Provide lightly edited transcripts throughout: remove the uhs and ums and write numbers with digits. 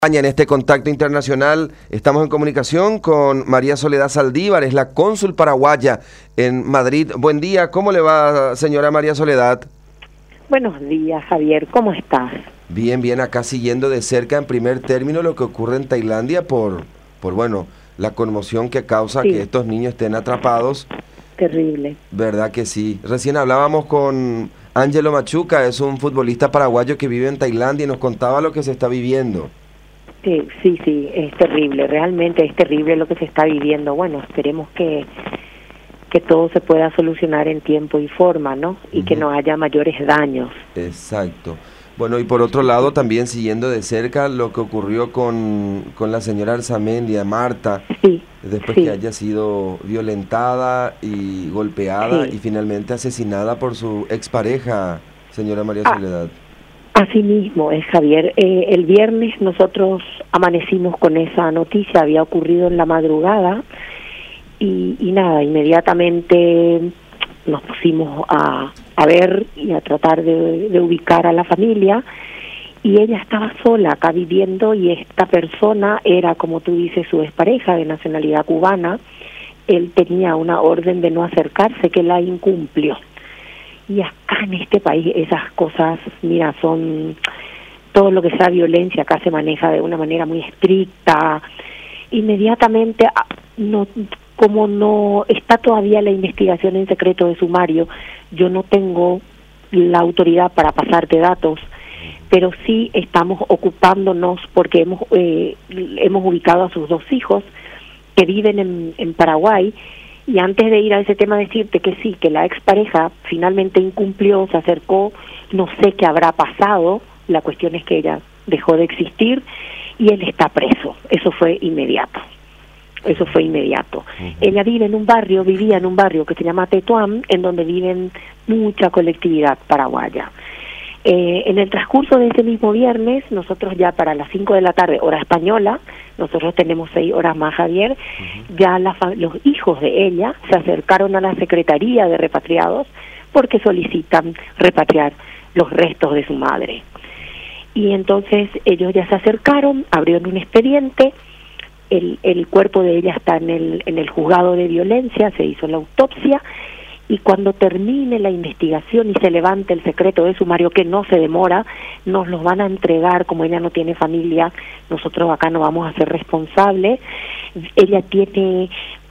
En este contacto internacional estamos en comunicación con María Soledad Saldívar, es la cónsul paraguaya en Madrid. Buen día, ¿cómo le va, señora María Soledad? Buenos días, Javier, ¿cómo estás? Bien, bien, acá siguiendo de cerca en primer término lo que ocurre en Tailandia por bueno, la conmoción que causa que estos niños estén atrapados. Terrible. ¿Verdad que sí? Recién hablábamos con Ángelo Machuca, es un futbolista paraguayo que vive en Tailandia y nos contaba lo que se está viviendo. Sí, es terrible, realmente es terrible lo que se está viviendo. Bueno, esperemos que todo se pueda solucionar en tiempo y forma, ¿no? Y que no haya mayores daños. Exacto. Bueno, y por otro lado, también siguiendo de cerca lo que ocurrió con la señora Arzamendi, Marta, después que haya sido violentada y golpeada y finalmente asesinada por su expareja, señora María Soledad. Así mismo es, Javier. El viernes nosotros amanecimos con esa noticia, había ocurrido en la madrugada y nada, inmediatamente nos pusimos a ver y a tratar de ubicar a la familia, y ella estaba sola acá viviendo, y esta persona era, como tú dices, su expareja de nacionalidad cubana. Él tenía una orden de no acercarse que la incumplió. Y acá en este país esas cosas, mira, son todo lo que sea violencia, acá se maneja de una manera muy estricta. Inmediatamente, como no está todavía la investigación en secreto de sumario, yo no tengo la autoridad para pasarte datos, pero sí estamos ocupándonos porque hemos ubicado a sus dos hijos que viven en Paraguay. Y antes de ir a ese tema, decirte que sí, que la expareja finalmente incumplió, se acercó, no sé qué habrá pasado, la cuestión es que ella dejó de existir y él está preso. Eso fue inmediato. Ella vivía en un barrio que se llama Tetuán, en donde viven mucha colectividad paraguaya. En el transcurso de ese mismo viernes, nosotros ya para las 5 de la tarde, hora española, nosotros tenemos 6 horas más, Javier, ya los hijos de ella se acercaron a la Secretaría de Repatriados porque solicitan repatriar los restos de su madre. Y entonces ellos ya se acercaron, abrieron un expediente, el cuerpo de ella está en el juzgado de violencia, se hizo la autopsia, y cuando termine la investigación y se levante el secreto de sumario, que no se demora, nos los van a entregar. Como ella no tiene familia, nosotros acá no vamos a ser responsables. Ella tiene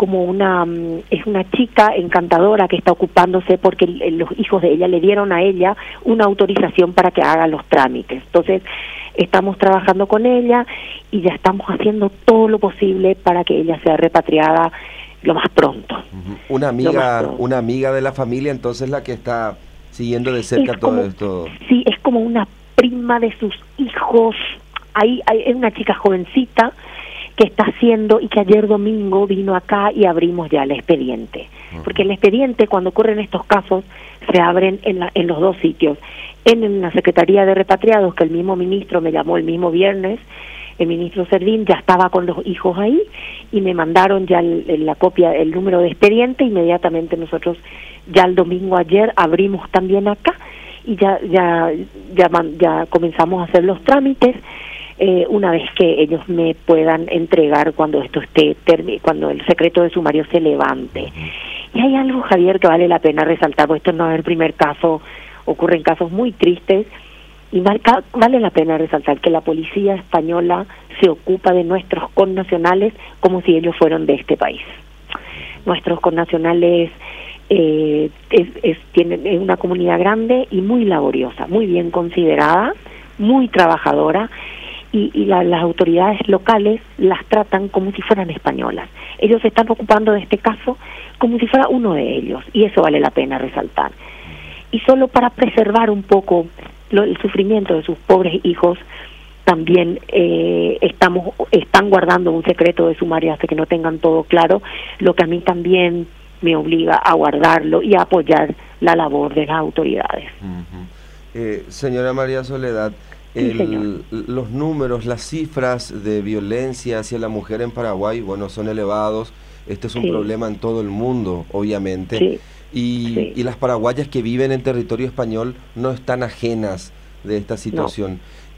es una chica encantadora que está ocupándose, porque los hijos de ella le dieron a ella una autorización para que haga los trámites. Entonces, estamos trabajando con ella y ya estamos haciendo todo lo posible para que ella sea repatriada lo más pronto. Una amiga de la familia, entonces, la que está siguiendo de cerca todo esto. Sí, es como una prima de sus hijos. Es una chica jovencita que está haciendo, y que ayer domingo vino acá y abrimos ya el expediente. Porque el expediente, cuando ocurren estos casos, se abren en los dos sitios. En la Secretaría de Repatriados, que el mismo ministro me llamó el mismo viernes, el ministro Servín ya estaba con los hijos ahí, y me mandaron ya la copia, el número de expediente. Inmediatamente nosotros ya el domingo ayer abrimos también acá, y ya comenzamos a hacer los trámites, una vez que ellos me puedan entregar cuando esto cuando el secreto de sumario se levante. Y hay algo, Javier, que vale la pena resaltar, porque esto no es el primer caso, ocurren casos muy tristes. Y vale la pena resaltar que la policía española se ocupa de nuestros connacionales como si ellos fueran de este país. Nuestros connacionales tienen una comunidad grande y muy laboriosa, muy bien considerada, muy trabajadora, y las autoridades locales las tratan como si fueran españolas. Ellos se están ocupando de este caso como si fuera uno de ellos, y eso vale la pena resaltar. Y solo para preservar un poco el sufrimiento de sus pobres hijos, también están guardando un secreto de sumario hasta que no tengan todo claro, lo que a mí también me obliga a guardarlo y a apoyar la labor de las autoridades. Señora María Soledad, los números, las cifras de violencia hacia la mujer en Paraguay, bueno, son elevados. Este es un problema en todo el mundo, obviamente. Y las paraguayas que viven en territorio español no están ajenas de esta situación.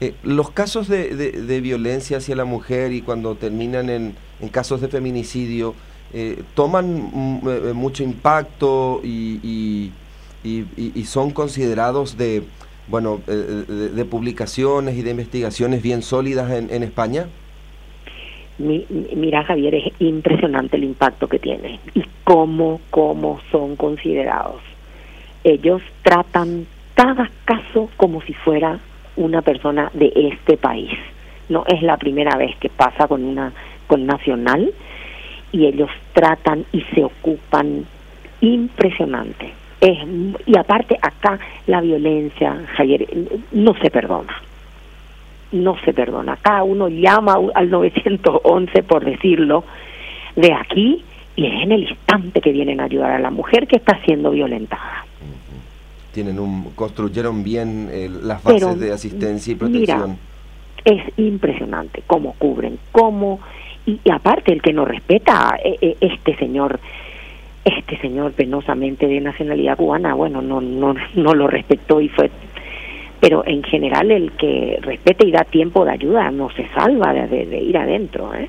Los casos de violencia hacia la mujer y cuando terminan en casos de feminicidio, toman mucho impacto y son considerados de publicaciones y de investigaciones bien sólidas en España. Mira, Javier, es impresionante el impacto que tiene y cómo son considerados. Ellos tratan cada caso como si fuera una persona de este país. No es la primera vez que pasa con Nacional, y ellos tratan y se ocupan impresionante. Y aparte acá la violencia, Javier, no se perdona. No se perdona. Acá uno llama al 911, por decirlo, de aquí, y es en el instante que vienen a ayudar a la mujer que está siendo violentada. Construyeron bien las bases de asistencia y protección. Mira, es impresionante cómo cubren, y aparte el que no respeta, este señor penosamente de nacionalidad cubana, bueno, no lo respetó y fue. Pero en general el que respete y da tiempo de ayuda no se salva de ir adentro, ¿eh?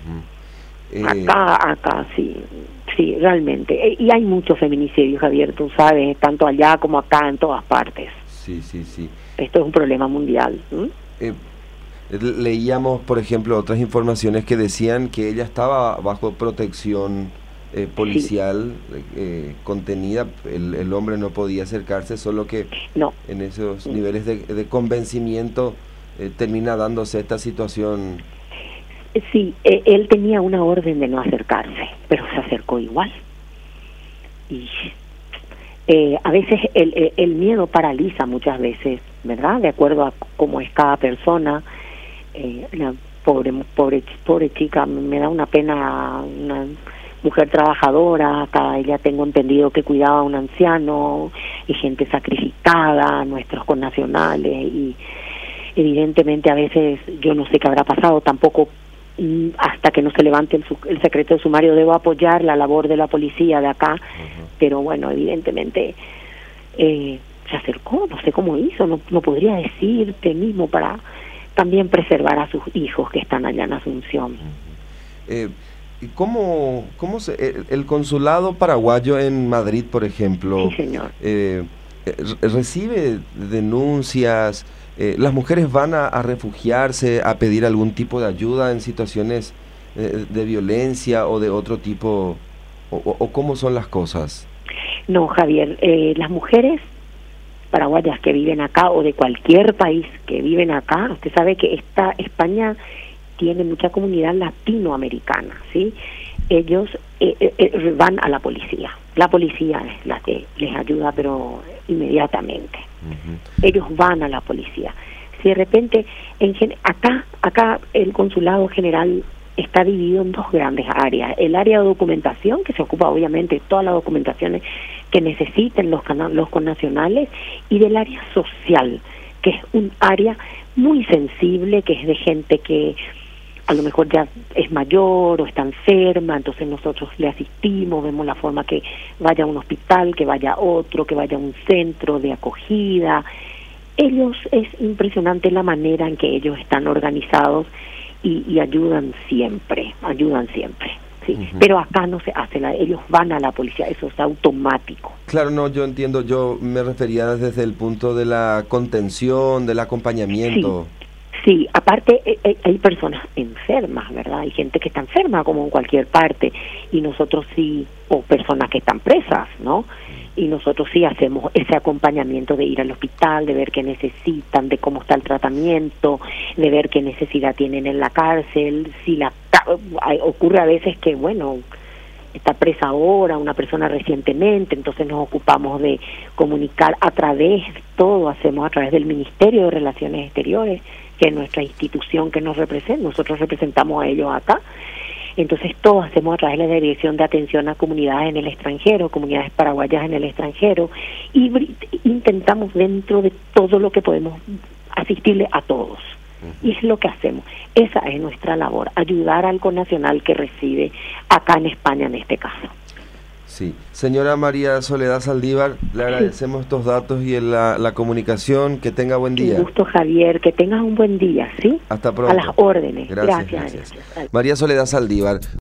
Acá sí, realmente. Y hay muchos feminicidios, Javier, tú sabes, tanto allá como acá, en todas partes. Sí. Esto es un problema mundial. Leíamos, por ejemplo, otras informaciones que decían que ella estaba bajo protección policial, contenida, el hombre no podía acercarse, solo que en esos niveles de convencimiento termina dándose esta situación. Sí, él tenía una orden de no acercarse, pero se acercó igual. Y a veces el miedo paraliza muchas veces, ¿verdad? De acuerdo a cómo es cada persona. La pobre chica, me da una pena, una mujer trabajadora. Acá ella, tengo entendido que cuidaba a un anciano y gente sacrificada, nuestros connacionales, y evidentemente a veces yo no sé qué habrá pasado, tampoco hasta que no se levante el secreto de sumario debo apoyar la labor de la policía de acá, pero bueno, evidentemente se acercó, no sé cómo hizo, no podría decirte mismo, para también preservar a sus hijos que están allá en Asunción. ¿Cómo el consulado paraguayo en Madrid, por ejemplo, sí, señor, recibe denuncias? ¿Las mujeres van a refugiarse, a pedir algún tipo de ayuda en situaciones de violencia o de otro tipo? ¿O cómo son las cosas? No, Javier, las mujeres paraguayas que viven acá, o de cualquier país que viven acá, usted sabe que España tiene mucha comunidad latinoamericana, ¿sí? Ellos van a la policía es la que les ayuda, pero inmediatamente. Ellos van a la policía. Si de repente, acá el consulado general está dividido en dos grandes áreas: el área de documentación, que se ocupa obviamente de todas las documentaciones que necesiten los connacionales, y del área social, que es un área muy sensible, que es de gente que a lo mejor ya es mayor o está enferma, entonces nosotros le asistimos, vemos la forma que vaya a un hospital, que vaya a otro, que vaya a un centro de acogida. Ellos, es impresionante la manera en que ellos están organizados y ayudan siempre. Sí, pero acá no se hace, ellos van a la policía, eso es automático. Claro, no, yo entiendo, yo me refería desde el punto de la contención, del acompañamiento. Sí, aparte hay personas enfermas, ¿verdad? Hay gente que está enferma como en cualquier parte, y nosotros sí, o personas que están presas, ¿no? Y nosotros sí hacemos ese acompañamiento de ir al hospital, de ver qué necesitan, de cómo está el tratamiento, de ver qué necesidad tienen en la cárcel. Si ocurre a veces que, bueno, está presa ahora una persona recientemente, entonces nos ocupamos de comunicar hacemos a través del Ministerio de Relaciones Exteriores, que es nuestra institución que nos representa. Nosotros representamos a ellos acá. Entonces todo hacemos a través de la Dirección de Atención a Comunidades en el Extranjero, comunidades paraguayas en el extranjero, y intentamos, dentro de todo lo que podemos, asistirle a todos. Y es lo que hacemos. Esa es nuestra labor, ayudar al connacional que reside acá en España, en este caso. Sí. Señora María Soledad Saldívar, le agradecemos estos datos y la comunicación. Que tenga buen día. Un gusto, Javier. Que tengas un buen día, ¿sí? Hasta pronto. A las órdenes. Gracias. Gracias. María Soledad Saldívar.